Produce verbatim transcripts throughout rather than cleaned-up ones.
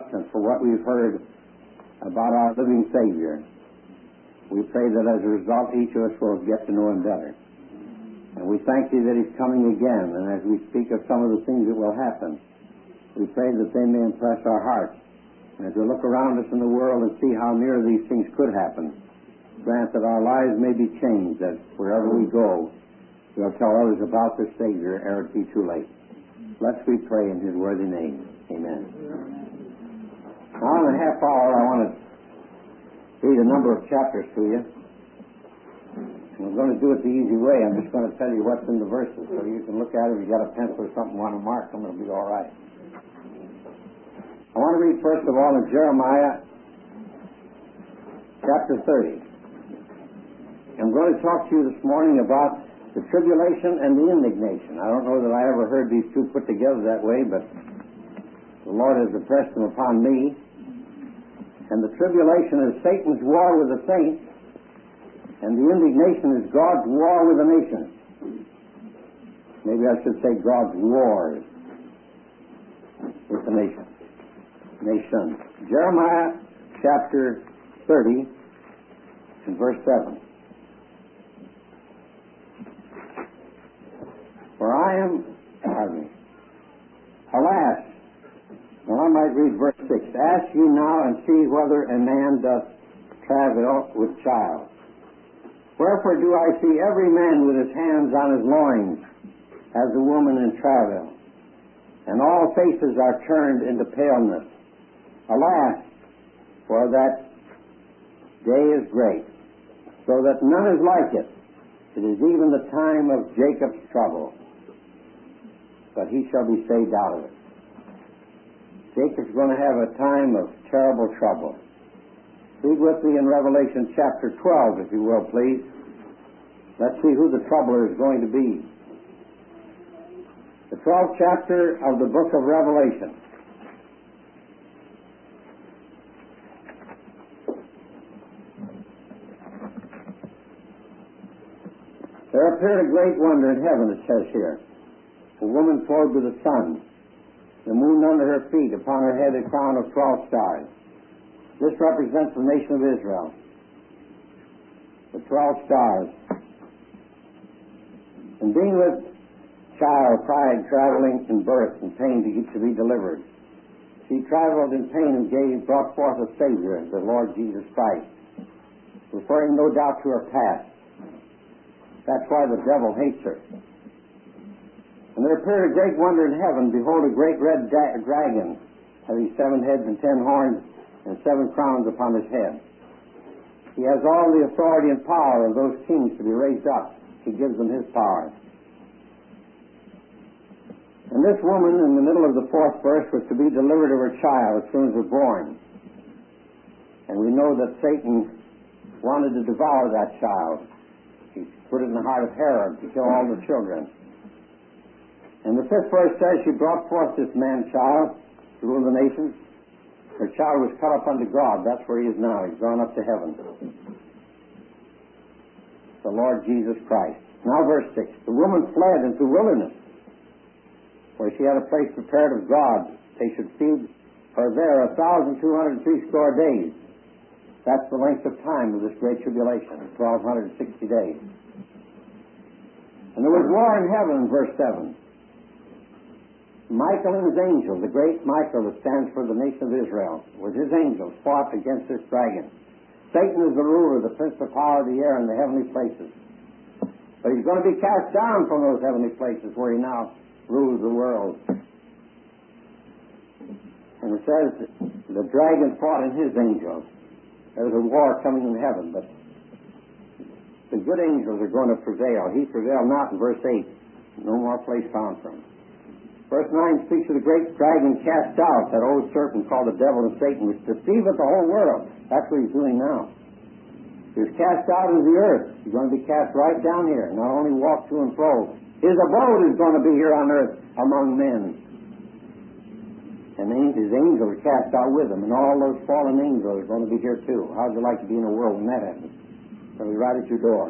and for what we've heard about our living Savior. We pray that as a result each of us will get to know Him better. And we thank Thee that He's coming again, and as we speak of some of the things that will happen, we pray that they may impress our hearts. And as we look around us in the world and see how near these things could happen, grant that our lives may be changed, that wherever we go, we'll tell others about the Savior ere it be too late. Let's we pray in His worthy name. Amen. Now in a half hour I want to read a number of chapters to you. And we're going to do it the easy way. I'm just going to tell you what's in the verses so you can look at it. If you've got a pencil or something you want to mark them, it'll be all right. I want to read first of all in Jeremiah chapter thirty. I'm going to talk to you this morning about the tribulation and the indignation. I don't know that I ever heard these two put together that way, but the Lord has impressed them upon me. And the tribulation is Satan's war with the saints, and the indignation is God's war with the nations. Maybe I should say God's wars with the nations. Nations. Jeremiah chapter thirty and verse seven. For I am, pardon me, alas, well I might read verse six, ask ye now and see whether a man doth travail with child. Wherefore do I see every man with his hands on his loins, as a woman in travail, and all faces are turned into paleness. Alas, for that day is great, so that none is like it. It is even the time of Jacob's trouble, but he shall be saved out of it. Jacob's going to have a time of terrible trouble. Read with me in Revelation chapter twelve, if you will, please. Let's see who the troubler is going to be. The twelfth chapter of the book of Revelation. There appeared a great wonder in heaven, it says here. A woman clothed with the sun, the moon under her feet, upon her head a crown of twelve stars. This represents the nation of Israel. The twelve stars. And being with child, pride, traveling in birth and pain to, to be delivered, she traveled in pain and gave, brought forth a Savior, the Lord Jesus Christ, referring no doubt to her past. That's why the devil hates her. And there appeared a great wonder in heaven. Behold, a great red da- dragon, having seven heads and ten horns, and seven crowns upon his head. He has all the authority and power of those kings to be raised up. He gives them his power. And this woman, in the middle of the fourth verse, was to be delivered of her child as soon as it was born. And we know that Satan wanted to devour that child. He put it in the heart of Herod to kill all the children. And the fifth verse says she brought forth this man-child to rule the nations. Her child was cut up unto God. That's where he is now. He's gone up to heaven. The Lord Jesus Christ. Now verse six. The woman fled into wilderness, where she had a place prepared of God. They should feed her there a thousand two hundred and three score days. That's the length of time of this great tribulation, twelve hundred and sixty days. And there was war in heaven, verse seven. Michael and his angels, the great Michael that stands for the nation of Israel, with his angels fought against this dragon. Satan is the ruler, the prince of power of the air and the heavenly places. But he's going to be cast down from those heavenly places where he now rules the world. And it says the dragon fought in his angels. There's a war coming in heaven, but the good angels are going to prevail. He prevailed not in verse eight. No more place found for him. Verse nine speaks of the great dragon cast out, that old serpent called the devil and Satan, which deceiveth the whole world. That's what he's doing now. He was cast out of the earth. He's going to be cast right down here, not only walk to and fro. His abode is going to be here on earth among men. And his angels are cast out with him, and all those fallen angels are going to be here too. How'd you like to be in a world when that happens? They'll be right at your door.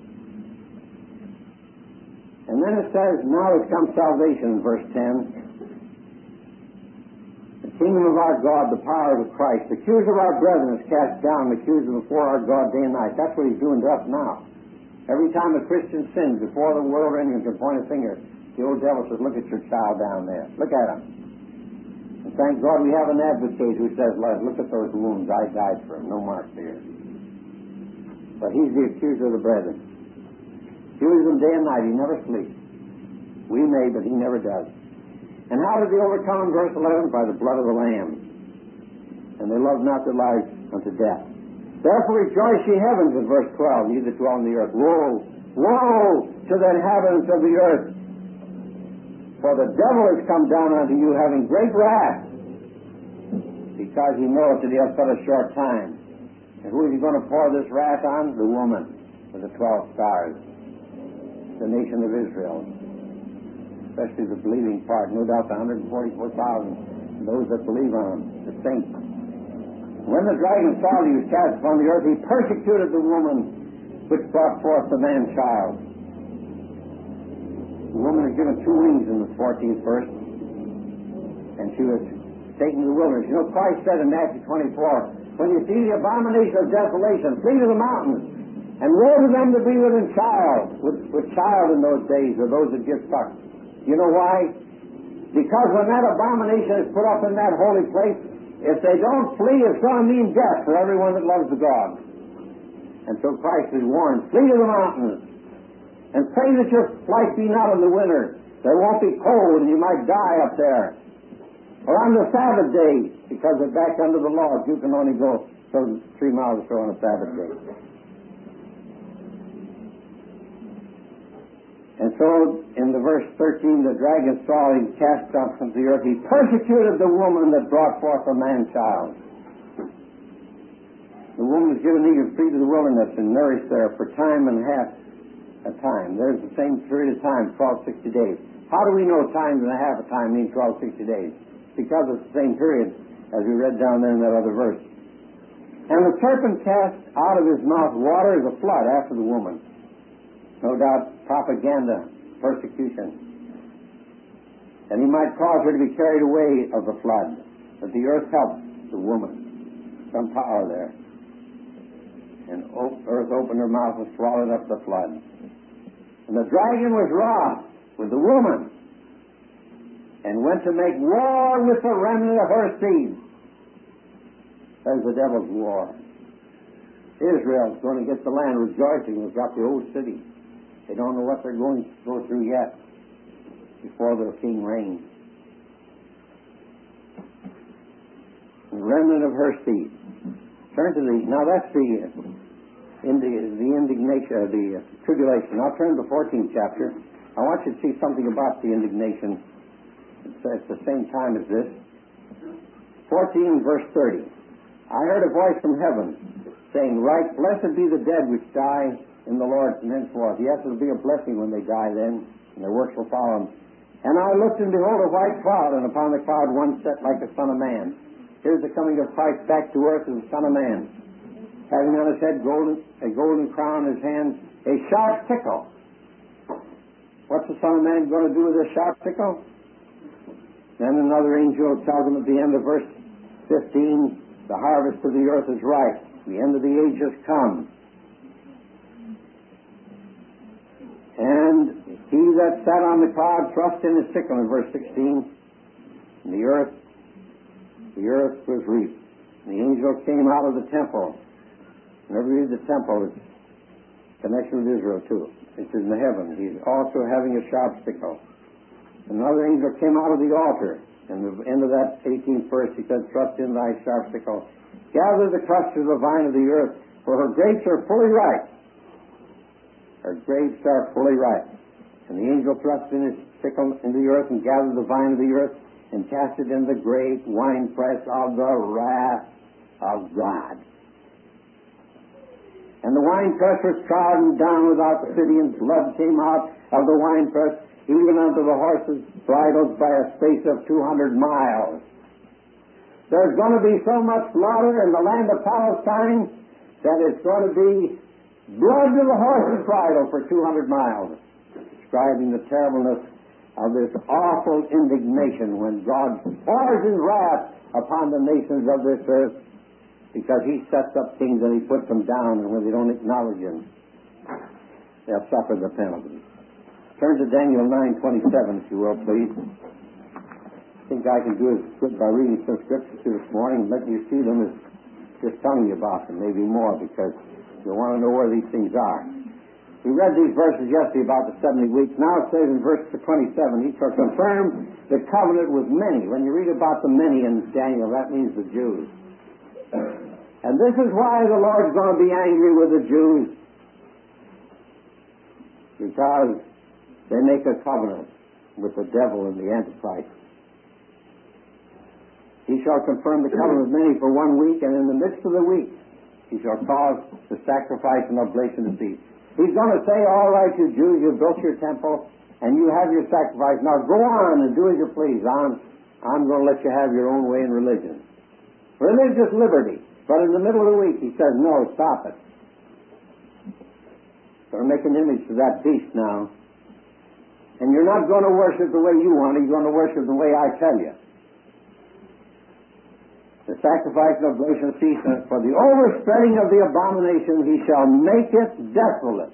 And then it says, now has come salvation in verse ten. It kingdom of our God, the power of Christ. The accuser of our brethren is cast down, the accuser before our God day and night. That's what he's doing to us now. Every time a Christian sins before the world or anyone can point a finger, the old devil says, look at your child down there. Look at him. And thank God we have an advocate who says, look at those wounds. I died for him. No marks here. But he's the accuser of the brethren. Accuses them day and night. He never sleeps. We may, but he never does. And how did they overcome in verse eleven? By the blood of the Lamb. And they loved not their lives unto death. Therefore rejoice, ye heavens, in verse twelve, ye that dwell on the earth. Woe, woe to the inhabitants of the earth! For the devil is come down unto you, having great wrath, because he knoweth that he hath but a short time. And who is he going to pour this wrath on? The woman with the twelve stars, the nation of Israel, especially the believing part. No doubt the one hundred forty-four thousand, those that believe on him, the saints. When the dragon saw that he was cast upon the earth, he persecuted the woman which brought forth the man-child. The woman is given two wings in the fourteenth verse, and she was taken to the wilderness. You know, Christ said in Matthew twenty-four, when you see the abomination of desolation, flee to the mountains, and woe to them that be within child, with, with child in those days, or those that give suck. You know why? Because when that abomination is put up in that holy place, if they don't flee, it's going to mean death for everyone that loves the God. And so Christ is warned, flee to the mountains, and pray that your flight be not in the winter. There won't be cold, and you might die up there. Or on the Sabbath day, because they're back under the law, you can only go so three miles or so on a Sabbath day. And so, in the verse thirteen, the dragon saw him cast down from the earth. He persecuted the woman that brought forth a man-child. The woman was given eager free to the wilderness and nourished there for time and half a time. There's the same period of time, twelve sixty days. How do we know time and a half a time means twelve sixty days? Because it's the same period as we read down there in that other verse. And the serpent cast out of his mouth water as a flood after the woman. No doubt propaganda, persecution. And he might cause her to be carried away of the flood. But the earth helped the woman. Some power there. And earth opened her mouth and swallowed up the flood. And the dragon was wroth with the woman, and went to make war with the remnant of her seed. There's the devil's war. Israel's going to get the land rejoicing. They've got the old city. They don't know what they're going to go through yet before their king reigns. The remnant of her seed. Turn to the, now that's the, in the, the indignation, uh, the uh, tribulation. Now turn to the fourteenth chapter. I want you to see something about the indignation. It's at the same time as this. fourteen verse thirty. I heard a voice from heaven saying, Write, blessed be the dead which die in the Lord from henceforth. Yes, it will be a blessing when they die then, and their works will follow them. And I looked, and behold, a white cloud, and upon the cloud one set like the Son of Man. Here's the coming of Christ back to earth as the Son of Man, having on his head golden, a golden crown, in his hands a sharp sickle. What's the Son of Man going to do with this sharp sickle? Then another angel tells him at the end of verse fifteen, the harvest of the earth is ripe. The end of the age has come. And he that sat on the cloud thrust in his sickle, in verse sixteen, and the earth, the earth was reaped. And the angel came out of the temple. Whenever you read the temple, it's connection with Israel too. It's in the heaven. He's also having a sharp sickle. Another angel came out of the altar. And the end of that eighteenth verse, he said, Thrust in thy sharp sickle. Gather the clusters of the vine of the earth, for her grapes are fully ripe. Her grapes are fully ripe. And the angel thrust in his sickle into the earth and gathered the vine of the earth and cast it in the great winepress of the wrath of God. And the winepress was trodden down without the city, and blood came out of the winepress, even unto the horses' bridles by a space of two hundred miles. There's going to be so much slaughter in the land of Palestine that it's going to be blood to the horse's bridle for two hundred miles, describing the terribleness of this awful indignation when God pours His wrath upon the nations of this earth, because He sets up kings and He puts them down, and when they don't acknowledge Him, they'll suffer the penalty. Turn to Daniel nine twenty-seven, if you will, please. I think I can do as good by reading some scriptures this morning and letting you see them as just telling you about them, maybe more, because you want to know where these things are. We read these verses yesterday about the seventy weeks. Now it says in verse twenty-seven, He shall confirm the covenant with many. When you read about the many in Daniel, that means the Jews. And this is why the Lord's going to be angry with the Jews, because they make a covenant with the devil and the Antichrist. He shall confirm the covenant with many for one week, and in the midst of the week He shall cause the sacrifice and oblation to cease. He's going to say, all right, you Jews, you've built your temple, and you have your sacrifice. Now go on and do as you please. I'm, I'm going to let you have your own way in religion. Religious liberty. But in the middle of the week, He says, no, stop it. Going to make an image to that beast now. And you're not going to worship the way you want it. You're going to worship the way I tell you. The sacrifice and oblation cease, and for the overspreading of the abomination He shall make it desolate,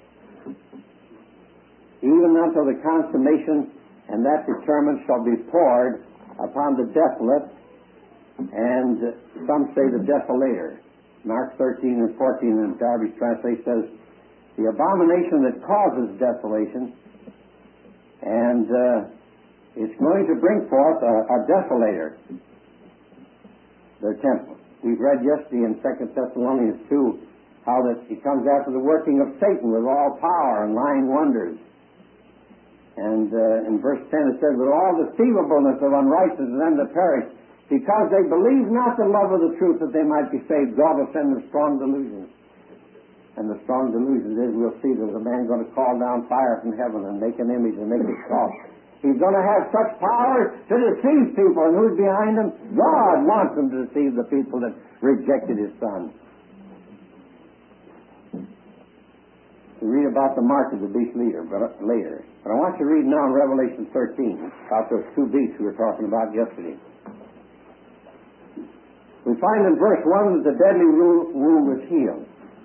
even until the consummation, and that determined shall be poured upon the desolate, and some say the desolator. Mark thirteen and fourteen in Darby's translation says, the abomination that causes desolation, and uh, it's going to bring forth a, a desolator. Their temple. We've read yesterday in Second Thessalonians two how that He comes after the working of Satan with all power and lying wonders. And uh, in verse ten it says, with all deceivableness of unrighteousness and them that perish, because they believe not the love of the truth that they might be saved, God will send them strong delusions. And the strong delusions is, we'll see there's a man going to call down fire from heaven and make an image and make it soft. He's going to have such power to deceive people. And who's behind him? God wants him to deceive the people that rejected His Son. We read about the mark of the beast leader, but later. But I want you to read now in Revelation thirteen about those two beasts we were talking about yesterday. We find in verse one that the deadly wound was healed.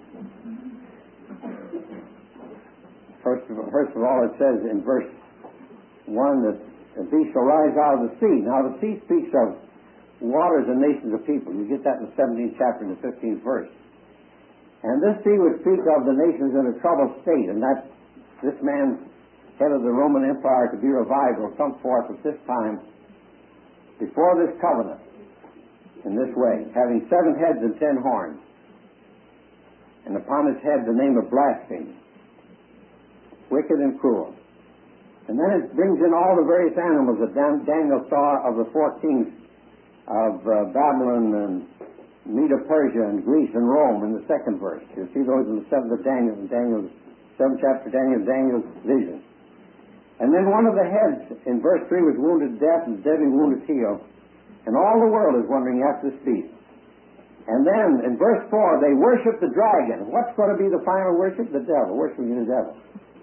First of, first of all, it says in verse one that the beast shall rise out of the sea. Now the sea speaks of waters and nations of people. You get that in the seventeenth chapter and the fifteenth verse. And this sea would speak of the nations in a troubled state, and that this man, head of the Roman Empire, to be revived, will come forth at this time before this covenant in this way, having seven heads and ten horns, and upon his head the name of blasphemy, wicked and cruel. And then it brings in all the various animals that Daniel saw of the four kings of uh, Babylon and Medo-Persia and Greece and Rome in the second verse. You see those in the seventh of Daniel, and Daniel's seventh chapter, Daniel, Daniel's vision. And then one of the heads in verse three was wounded to death, and the deadly wound is healed. And all the world is wondering after this beast. And then in verse four, they worship the dragon. What's going to be the final worship? The devil, worshiping the devil,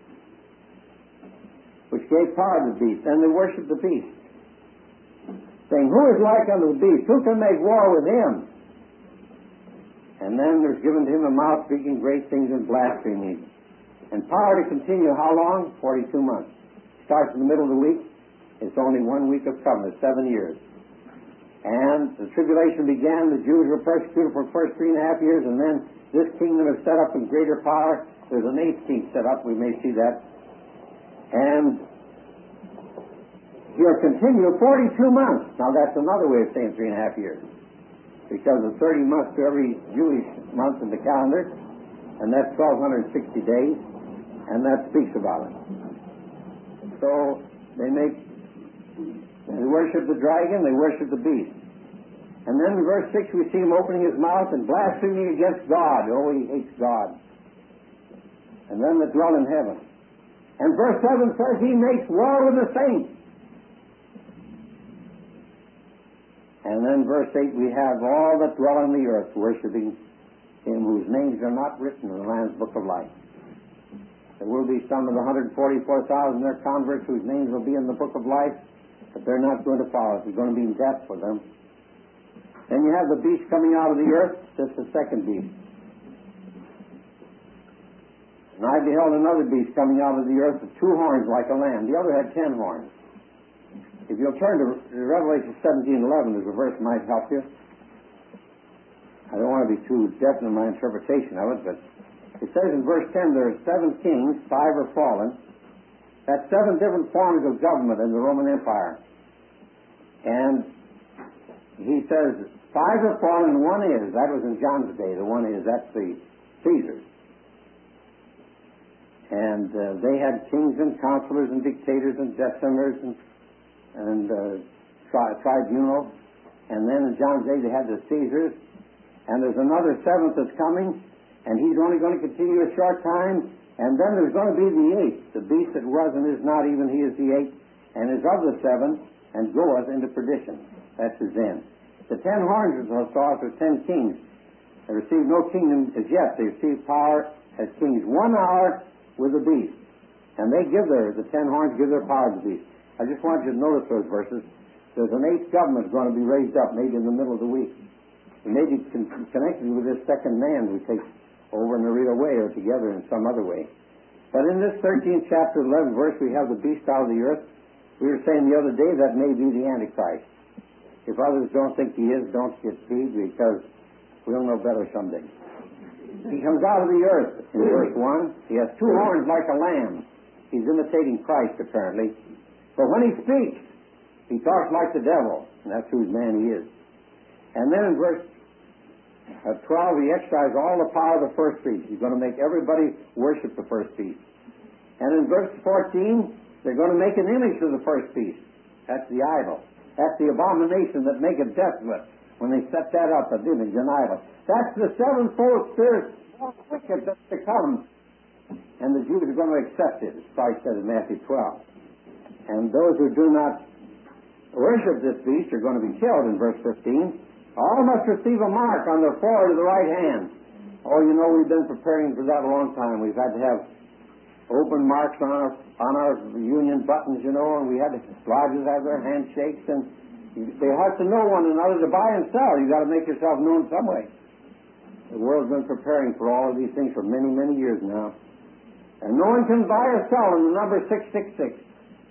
which gave power to the beast. And they worship the beast, saying, who is like unto the beast? Who can make war with him? And then there's given to him a mouth speaking great things and blasphemy, and power to continue how long? forty-two months. Starts in the middle of the week. It's only one week of covenant, seven years. And the tribulation began. The Jews were persecuted for the first three and a half years, and then this kingdom is set up in greater power. There's an eighteenth set up. We may see that. And he'll continue forty-two months. Now that's another way of saying three and a half years, because of thirty months to every Jewish month in the calendar, and that's twelve sixty days, and that speaks about it. So they make, they worship the dragon, they worship the beast. And then in verse six we see him opening his mouth and blaspheming against God. Oh, he hates God. And then that dwell in heaven. And verse seven says he makes war with the saints. And then verse eight, we have all that dwell on the earth worshiping him whose names are not written in the Lamb's book of life. There will be some of the one hundred forty-four thousand their converts whose names will be in the book of life, but they're not going to follow. There's going to be death for them. Then you have the beast coming out of the earth. That's the second beast. And I beheld another beast coming out of the earth with two horns like a lamb. The other had ten horns. If you'll turn to Revelation seventeen eleven, there's a verse that might help you. I don't want to be too definite in my interpretation of it, but it says in verse ten, there are seven kings, five are fallen. That's seven different forms of government in the Roman Empire. And he says, five are fallen and one is. That was in John's day. The one is, that's the Caesars. And uh, they had kings and counselors and dictators and decimers and, and uh, tri- tribunals. And then in John's day they had the Caesars. And there's another seventh that's coming, and he's only going to continue a short time. And then there's going to be the eighth, the beast that was and is not, even he is the eighth, and is of the seven, and goeth into perdition. That's his end. The ten horns I saw are ten kings. They received no kingdom as yet. They received power as kings one hour with the beast. And they give their, the ten horns give their power to the beast. I just want you to notice those verses. There's an eighth government going to be raised up, maybe in the middle of the week. It may be con- connected with this second man who takes over in a real way or together in some other way. But in this thirteenth chapter, eleventh verse, we have the beast out of the earth. We were saying the other day that may be the Antichrist. If others don't think he is, don't get peeved, because we'll know better someday. He comes out of the earth in verse one. He has two horns like a lamb. He's imitating Christ, apparently. But when he speaks, he talks like the devil, and that's whose man he is. And then in verse uh, twelve, he exercises all the power of the first beast. He's going to make everybody worship the first beast. And in verse fourteen, they're going to make an image of the first beast. That's the idol. That's the abomination that maketh desolate. When they set that up, an image, an idol. That's the sevenfold spirit, more wicked that's to come. And the Jews are going to accept it, as Christ said in Matthew twelve. And those who do not worship this beast are going to be killed in verse fifteen. All must receive a mark on their forehead of the right hand. Oh, you know, we've been preparing for that a long time. We've had to have open marks on our on our union buttons, you know, and we had to, lodges have their handshakes, and they have to know one another to buy and sell. You've got to make yourself known some way. The world's been preparing for all of these things for many, many years now. And no one can buy or sell in the number six six six.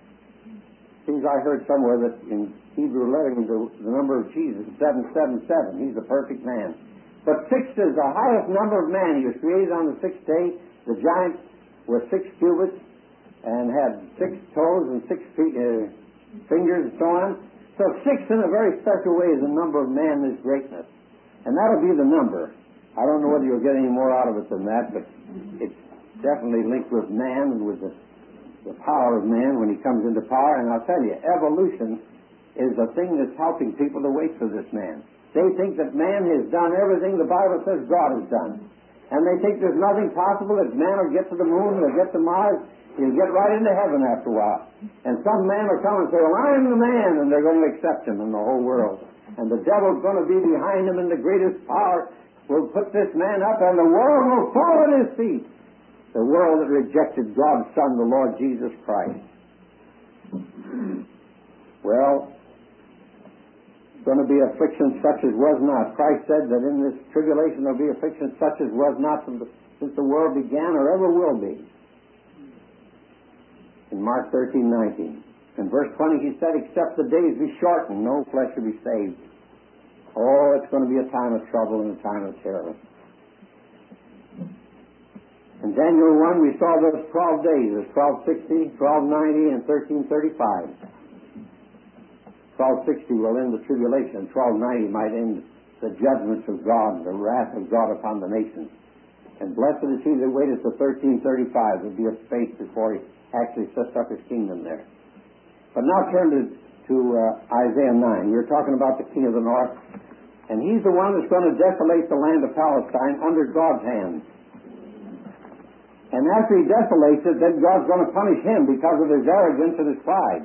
Seems I heard somewhere that in Hebrew lettering the, the number of Jesus is seven seven seven. He's the perfect man. But six is the highest number of man. He was created on the sixth day. The giant was six cubits and had six toes and six feet, uh, fingers and so on. So six in a very special way is the number of man, his greatness. And that'll be the number. I don't know whether you'll get any more out of it than that, but it's definitely linked with man and with the, the power of man when he comes into power. And I'll tell you, evolution is the thing that's helping people to wait for this man. They think that man has done everything the Bible says God has done. And they think there's nothing possible that man will get to the moon, he'll get to Mars, he'll get right into heaven after a while. And some man will come and say, well, I'm the man, and they're going to accept him in the whole world. And the devil's going to be behind him, and the greatest power will put this man up, and the world will fall at his feet. The world that rejected God's Son, the Lord Jesus Christ. Well, going to be affliction such as was not. Christ said that in this tribulation there will be affliction such as was not from the, since the world began or ever will be. In Mark thirteen nineteen. In verse twenty he said, except the days be shortened, no flesh will be saved. Oh, it's going to be a time of trouble and a time of terror. In Daniel one we saw those twelve days. There's twelve sixty, twelve ninety, and thirteen thirty-five. twelve sixty will end the tribulation. twelve ninety might end the judgments of God, the wrath of God upon the nations. And blessed is he that waiteth to thirteen thirty-five. There'll be a space before he actually sets up his kingdom there. But now turn to, to uh, Isaiah nine. We were talking about the king of the north. And he's the one that's going to desolate the land of Palestine under God's hand. And after he desolates it, then God's going to punish him because of his arrogance and his pride.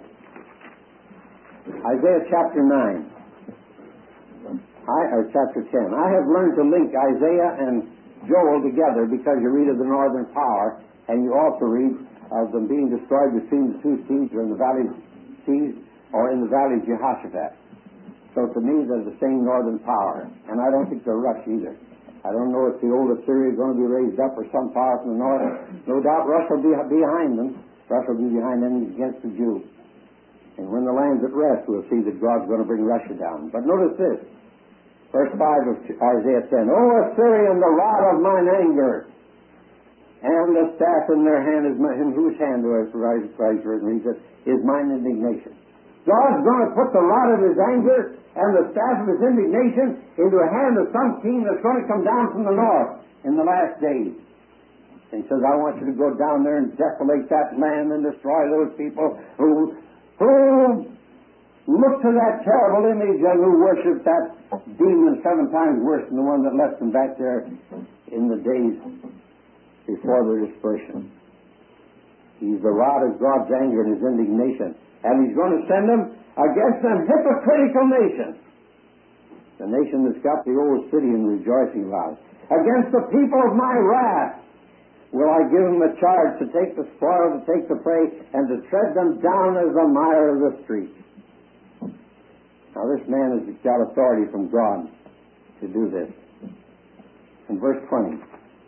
Isaiah chapter nine, I, or chapter ten. I have learned to link Isaiah and Joel together because you read of the northern power, And you also read of them being destroyed between the two seas, or in the valley seas, or in the valley of Jehoshaphat. So to me, they're the same northern power. And I don't think they're Rush either. I don't know if the old Assyria is going to be raised up or some power from the north. No doubt Russia will be behind them. Russia will be behind them against the Jews. And when the land's at rest, we'll see that God's going to bring Russia down. But notice this. Verse five of Isaiah ten. O Assyrian, the rod of mine anger, and the staff in their hand is my, in whose hand do I rise, rise, read it, is mine indignation. God's going to put the rod of his anger and the staff of his indignation into the hand of some king that's going to come down from the north in the last days. And he says, I want you to go down there and desolate that land and destroy those people who, who look to that terrible image and who worship that demon seven times worse than the one that left them back there in the days before their dispersion. He's the rod of God's anger and his indignation. And he's going to send them against an hypocritical nation. The nation that's got the old city and rejoicing about it. Against the people of my wrath will I give them a charge to take the spoil, to take the prey, and to tread them down as the mire of the street. Now this man has got authority from God to do this. In verse twenty.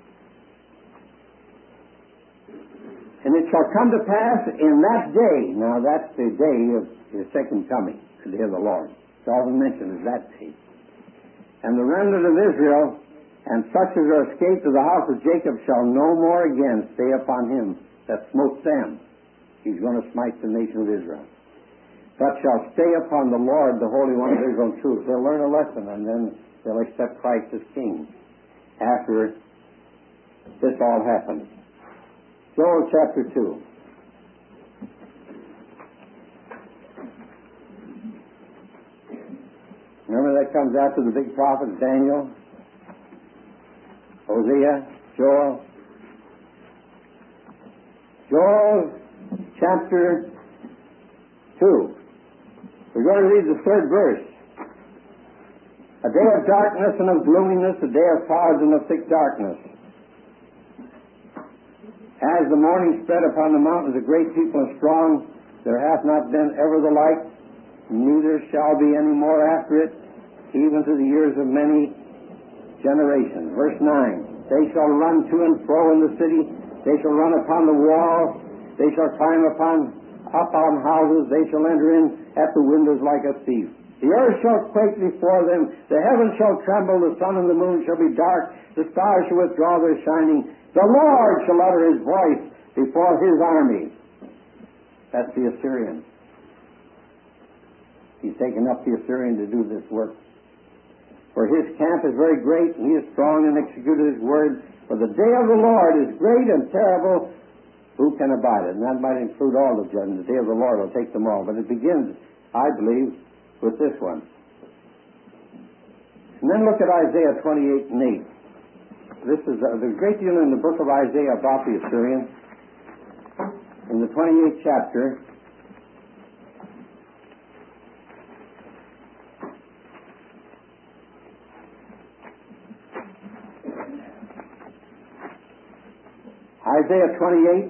And it shall come to pass in that day, now that's the day of his second coming, the day of the Lord. It's often mentioned as that day. And the remnant of Israel, and such as are escaped of the house of Jacob, shall no more again stay upon him that smote them. He's going to smite the nation of Israel. But shall stay upon the Lord, the Holy One of Israel in truth. They'll learn a lesson, and then they'll accept Christ as King after this all happens. Joel chapter two. Remember that comes after the big prophets, Daniel, Hosea, Joel. Joel chapter two. We're going to read the third verse. A day of darkness and of gloominess, a day of clouds and of thick darkness. As the morning spread upon the mountains, a great people and strong, there hath not been ever the like, neither shall be any more after it, even to the years of many generations. Verse nine. They shall run to and fro in the city, they shall run upon the wall, they shall climb upon up on houses, they shall enter in at the windows like a thief. The earth shall quake before them, the heavens shall tremble, the sun and the moon shall be dark, the stars shall withdraw their shining. The Lord shall utter his voice before his army. That's the Assyrian. He's taken up the Assyrian to do this work. For his camp is very great, and he is strong and executed his word. For the day of the Lord is great and terrible. Who can abide it? And that might include all the judgment. The day of the Lord will take them all. But it begins, I believe, with this one. And then look at Isaiah twenty-eight and eight. This is uh, there's a great deal in the book of Isaiah about the Assyrians. In the twenty-eighth chapter, Isaiah twenty-eight.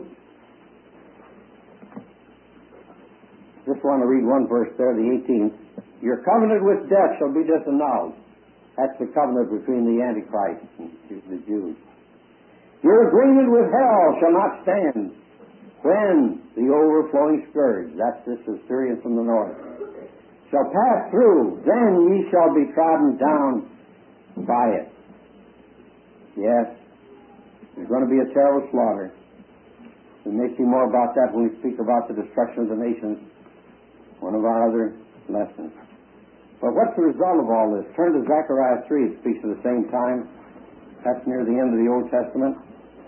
Just want to read one verse there, the eighteenth. Your covenant with death shall be disannulled. That's the covenant between the Antichrist and the Jews. Your agreement with hell shall not stand when the overflowing scourge, that's this Assyrian from the north, shall pass through, then ye shall be trodden down by it. Yes, there's going to be a terrible slaughter. We may see more about that when we speak about the destruction of the nations, one of our other lessons. But what's the result of all this? Turn to Zechariah three. It speaks at the same time. That's near the end of the Old Testament.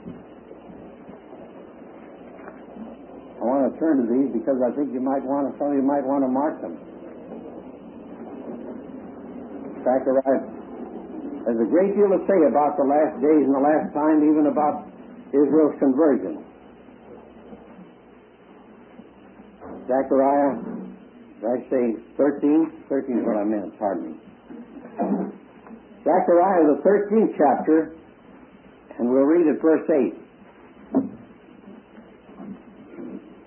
I want to turn to these because I think you might want to, some of you might want to mark them. Zechariah. There's a great deal to say about the last days and the last time, even about Israel's conversion. Zechariah. Did I say thirteen? thirteen is what I meant, pardon me. Zechariah, the thirteenth chapter, and we'll read at verse eight.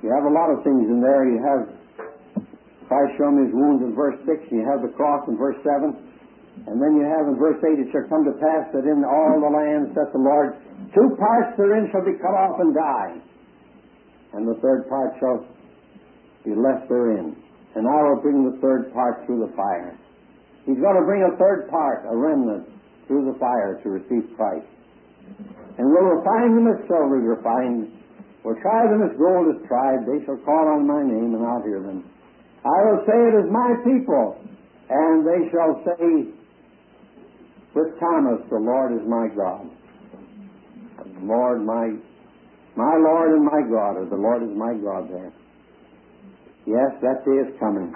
You have a lot of things in there. You have Christ showing his wounds in verse six, and you have the cross in verse seven. And then you have in verse eight, it shall come to pass that in all the land, saith the Lord, two parts therein shall be cut off and die, and the third part shall be left therein. And I will bring the third part through the fire. He's going to bring a third part, a remnant, through the fire to receive Christ. And we'll refine them as silver is refined. We'll try them as gold is tried. They shall call on my name, and I'll hear them. I will say it is my people, and they shall say with Thomas, the Lord is my God. The Lord, my, my Lord and my God, or the Lord is my God there. Yes, that day is coming.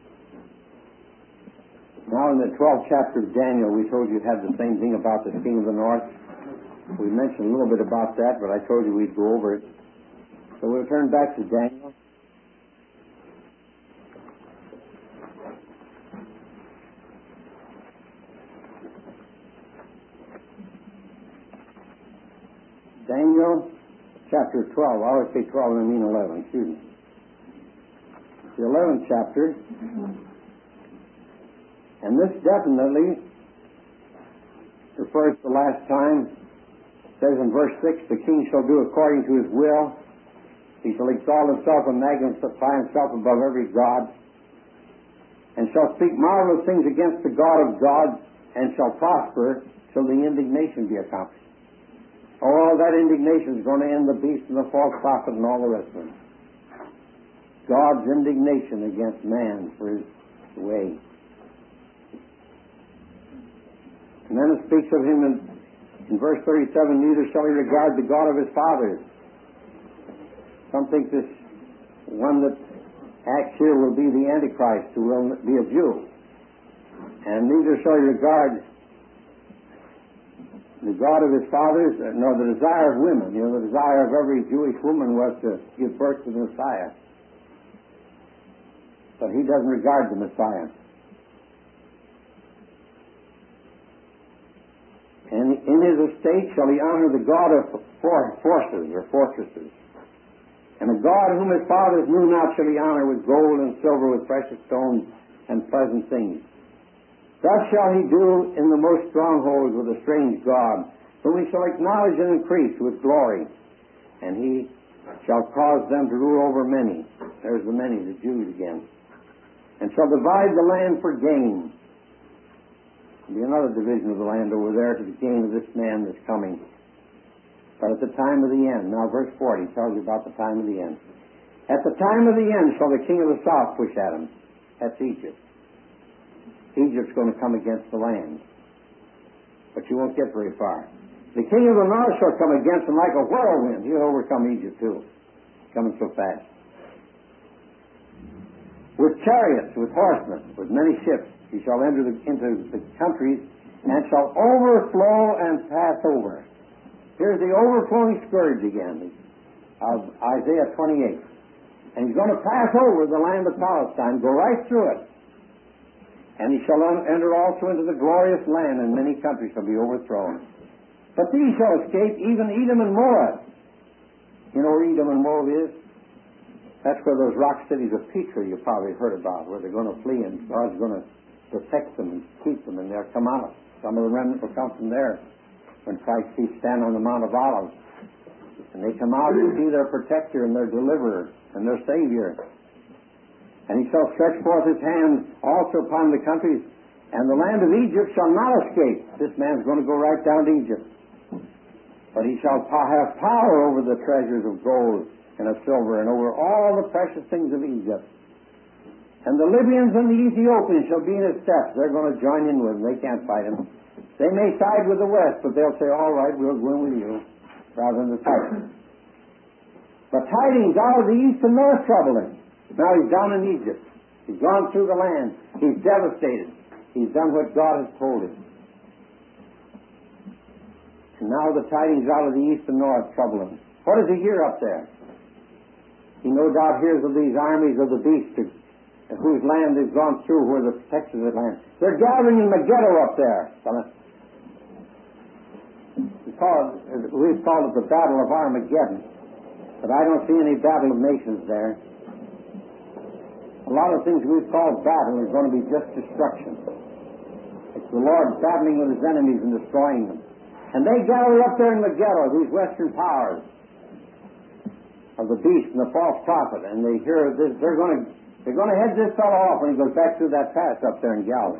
Now in the twelfth chapter of Daniel, we told you it had the same thing about the king of the north. We mentioned a little bit about that, but I told you we'd go over it. So we'll turn back to Daniel. Daniel chapter twelve. I always say twelve and I mean eleven. Excuse me. The eleventh chapter. And this definitely refers to the last time. It says in verse six, the king shall do according to his will. He shall exalt himself and magnify himself above every god, and shall speak marvelous things against the God of gods, and shall prosper till the indignation be accomplished. Oh, that indignation is going to end the beast and the false prophet and all the rest of them. God's indignation against man for his way. And then it speaks of him in, in verse thirty-seven, neither shall he regard the God of his fathers. Some think this one that acts here will be the Antichrist, who will be a Jew. And neither shall he regard the God of his fathers, nor the desire of women. You know, the desire of every Jewish woman was to give birth to the Messiah. But he doesn't regard the Messiah. And in his estate shall he honor the God of for- forces or fortresses. And the God whom his fathers knew not shall he honor with gold and silver, with precious stones and pleasant things. Thus shall he do in the most strongholds with a strange God, whom he shall acknowledge and increase with glory. And he shall cause them to rule over many. There's the many, the Jews again. And shall divide the land for gain. There'll be another division of the land over there to the gain of this man that's coming. But at the time of the end, now verse forty tells you about the time of the end. At the time of the end shall the king of the south push at him. That's Egypt. Egypt's going to come against the land. But you won't get very far. The king of the north shall come against him like a whirlwind. He'll overcome Egypt too. Coming so fast. With chariots, with horsemen, with many ships, he shall enter the, into the countries and shall overflow and pass over. Here's the overflowing scourge again of Isaiah twenty-eight. And he's going to pass over the land of Palestine, go right through it. And he shall enter also into the glorious land, and many countries shall be overthrown. But these shall escape, even Edom and Moab. You know where Edom and Moab is? That's where those rock cities of Petra you probably heard about, where they're going to flee, and God's going to protect them and keep them, and they'll come out. Some of the remnant will come from there when Christ keeps standing on the Mount of Olives. And they come out to see their protector and their deliverer and their Savior. And he shall stretch forth his hand also upon the countries, and the land of Egypt shall not escape. This man's going to go right down to Egypt. But he shall have power over the treasures of gold and of silver, and over all the precious things of Egypt. And the Libyans and the Ethiopians shall be in his steps. They're going to join in with him. They can't fight him. They may side with the West, but they'll say, all right, we'll go in with you, rather than the fight. But tidings out of the east and north trouble him. Now he's down in Egypt. He's gone through the land. He's devastated. He's done what God has told him. And now the tidings out of the east and north trouble him. What does he hear up there? He no doubt hears of these armies of the beast whose land they've gone through, where the protectors of the land. They're gathering in Megiddo up there. We call it, we've called it the Battle of Armageddon. But I don't see any battle of nations there. A lot of things we've called battle are going to be just destruction. It's the Lord battling with his enemies and destroying them. And they gather up there in Megiddo, these Western powers of the beast and the false prophet, and they hear this, they're going to they're going to head this fellow off when he goes back through that pass up there in Galilee.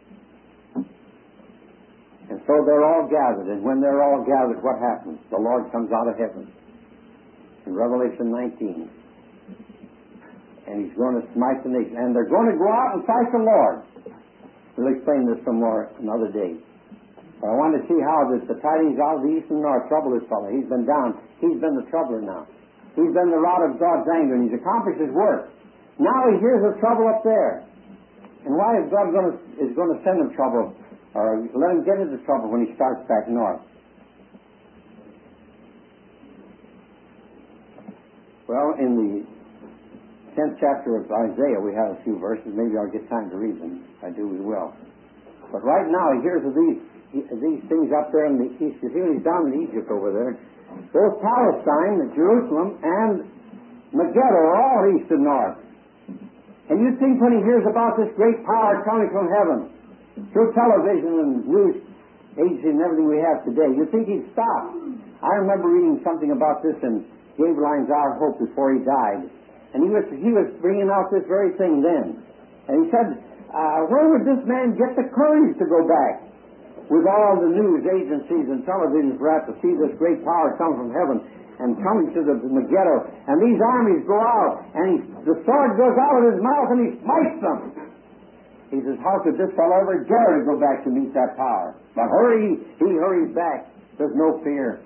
And so they're all gathered, and when they're all gathered, what happens? The Lord comes out of heaven in Revelation nineteen, and he's going to smite the nation, and they're going to go out and fight the Lord. We'll explain this some more another day. But I want to see how this, the tidings out of the east and north trouble this fellow. He's been down. He's been the troubler now. He's been the rod of God's anger, and he's accomplished his work. Now he hears the trouble up there. And why is God going to, is going to send him trouble, or let him get into trouble when he starts back north? Well, in the tenth chapter of Isaiah, we have a few verses. Maybe I'll get time to read them. If I do, we will. But right now, he hears of these these things up there in the east. You see, he's down in Egypt over there. Both Palestine, Jerusalem, and Megiddo are all east and north. And you think when he hears about this great power coming from heaven, through television and news agency and everything we have today, you think he'd stop. I remember reading something about this in Gabreline's Our Hope before he died. And he was he was bringing out this very thing then. And he said, uh, where would this man get the courage to go back with all the news agencies and televisions for to see this great power come from heaven and coming to the Megiddo? And these armies go out, and he, the sword goes out of his mouth, and he smites them. He says, how could this fellow ever dare to go back to meet that power? But hurry, he hurries back. There's no fear.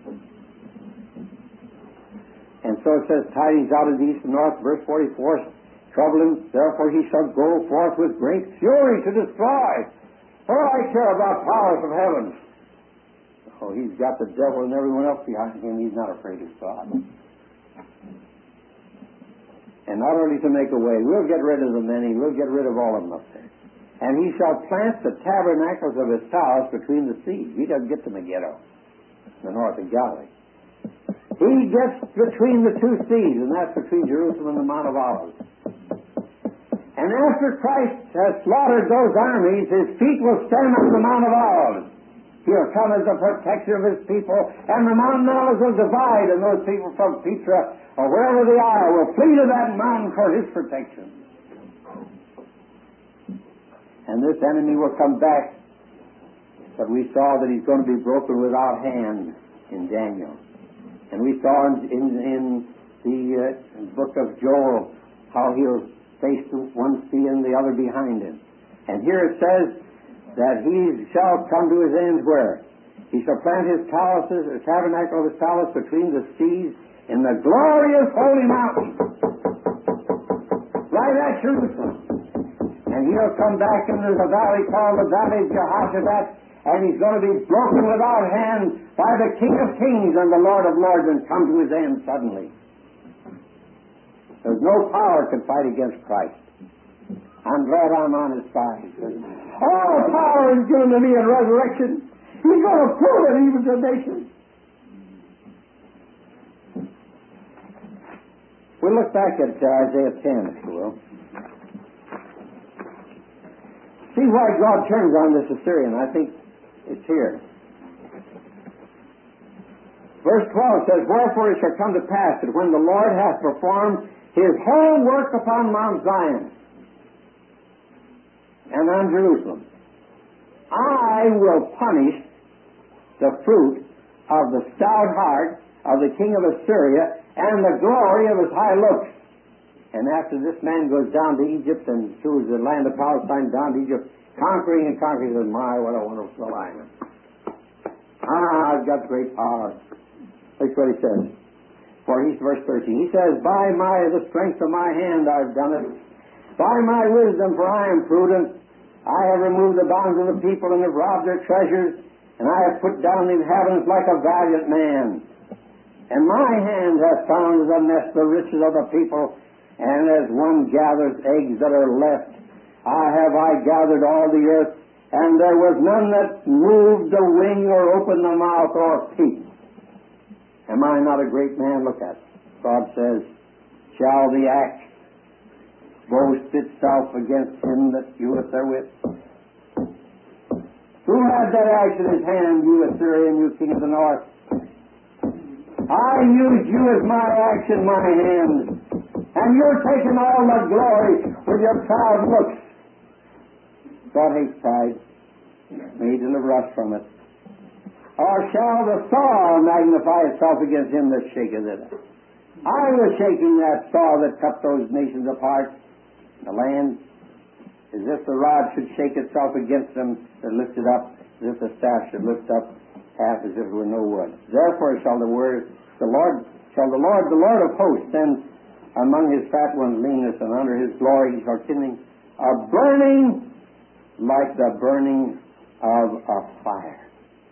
And so it says, tidings out of the east and north, verse forty-four, trouble him, therefore he shall go forth with great fury to destroy. What do I care about power from heaven? Oh, he's got the devil and everyone else behind him. He's not afraid of God. And not only to make a way, we'll get rid of the many, we'll get rid of all of them up there. And he shall plant the tabernacles of his palace between the seas. He doesn't get to Megiddo, the north of Galilee. He gets between the two seas, and that's between Jerusalem and the Mount of Olives. And after Christ has slaughtered those armies, his feet will stand on the Mount of Olives. He'll come as a protector of his people, and the Mount of Olives will divide, and those people from Petra, or wherever they are, will flee to that mountain for his protection. And this enemy will come back, but we saw that he's going to be broken without hand in Daniel. And we saw in, in, in the uh, book of Joel how he'll face one sea and the other behind him. And here it says that he shall come to his end where? He shall plant his palaces, the tabernacle of his palace between the seas in the glorious holy mountain, right at Jerusalem. And he'll come back into the valley called the Valley of Jehoshaphat, and he's going to be broken without hand by the King of Kings and the Lord of Lords, and come to his end suddenly. There's no power can fight against Christ. I'm glad I'm on his side. All power is given to me in resurrection. He's going to prove it even to nations. We'll look back at uh, Isaiah ten, if you will. See why God turns on this Assyrian. I think it's here. Verse twelve says, wherefore it shall come to pass that when the Lord hath performed his whole work upon Mount Zion and on Jerusalem, I will punish the fruit of the stout heart of the king of Assyria and the glory of his high looks. And after this man goes down to Egypt and through the land of Palestine down to Egypt, conquering and conquering, he says, my, what a wonderful I am. Ah, I've got great power. That's what he says. For he's verse thirteen. He says, by my the strength of my hand I've done it. By my wisdom, for I am prudent, I have removed the bonds of the people and have robbed their treasures, and I have put down the inhabitants like a valiant man. And my hand hath found as a nest the riches of the people, and as one gathers eggs that are left, I have I gathered all the earth, and there was none that moved the wing or opened the mouth or peeped. Am I not a great man? Look at it. God says, shall the axe boast itself against him that heweth therewith? Who had that axe in his hand, you Assyrian, you king of the north? I used you as my axe in my hand, and you're taking all the glory with your proud looks. God hates pride. May he deliver us from it. Or shall the saw magnify itself against him that shaketh it? I was shaking that saw that cut those nations apart, the land, as if the rod should shake itself against them that lifted up, as if the staff should lift up half as if it were no wood. Therefore shall the word, the Lord, shall the Lord, the Lord of hosts, send among his fat ones leanness, and under his glory he shall kindling a burning like the burning of a fire.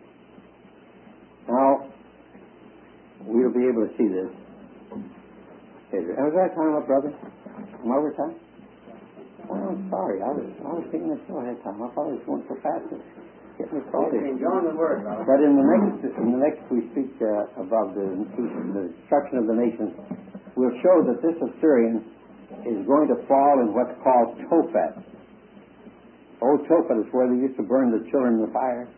Now, we'll be able to see this. Is that time up, brother? Am I over time? Oh, I'm sorry. I was I was thinking I still had time. I thought I was going so fast. Get me started. Enjoying the word, brother. But in the next, in the next we speak uh, about the, the destruction of the nations. We'll show that this Assyrian is going to fall in what's called Tophet. Old Tophet is where they used to burn the children in the fire.